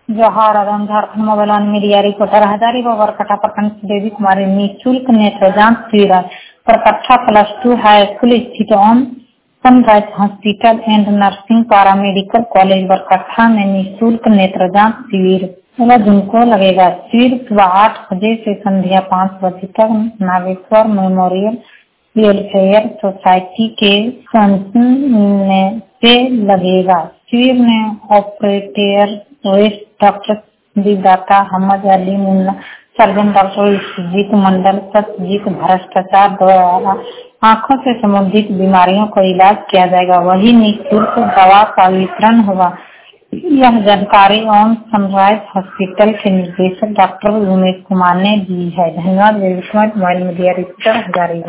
जोहार Adam Jharkhand mobile one media reporter Hazaribagh कटा प्रखंड से देवी कुमारी निःशुल्क नेत्र जांच शिविर परकट्ठा +2 हाई स्कूल स्थित Om sunrise hospital and nursing paramedical college Barkatha में निःशुल्क नेत्र जांच शिविर 16 जून को लगेगा। शिविर सुबह 8 बजे से संध्या 5 बजे तक नागेश्वर मेमोरियल वेलफेयर सोसाइटी के संस्थान से लगेगा। शिविर में ऑपरेटर वेस्ट डॉक्टर दीदाता अहमद अली मुन्ना, सर्जन डॉक्टर सुजीत मंडल, सत्यजीत भ्रष्टाचार द्वारा आंखों से संबंधित बीमारियों को इलाज किया जाएगा। वही निःशुल्क दवा का वितरण होगा। यह जानकारी ओम सनराइज हॉस्पिटल के निदेशक डॉक्टर उमेश कुमार ने दी है। धन्यवाद। Mobile media reporter Hazaribagh.